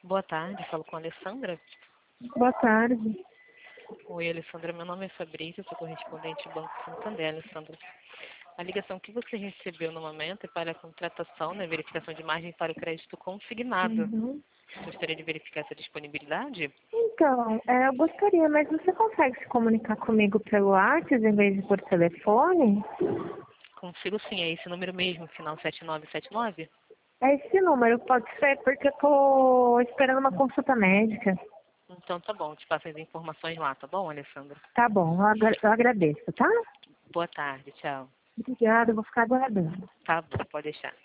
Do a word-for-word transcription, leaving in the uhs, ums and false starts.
Boa tarde, falo com a Alessandra. Boa tarde. Oi, Alessandra, meu nome é Fabrício, sou correspondente do Banco Santander, Alessandra. A ligação que você recebeu no momento é para a contratação, né, verificação de margem para o crédito consignado. Uhum. Gostaria de verificar essa disponibilidade? Então, é, eu gostaria, mas você consegue se comunicar comigo pelo WhatsApp em vez de por telefone? Consigo sim, é esse número mesmo, final sete nove sete nove? É esse número, pode ser, porque eu tô esperando uma consulta médica. Então tá bom, te passo as informações lá, tá bom, Alessandra? Tá bom, eu agra- eu agradeço, tá? Boa tarde, tchau. Obrigada, eu vou ficar aguardando. Tá bom, pode deixar.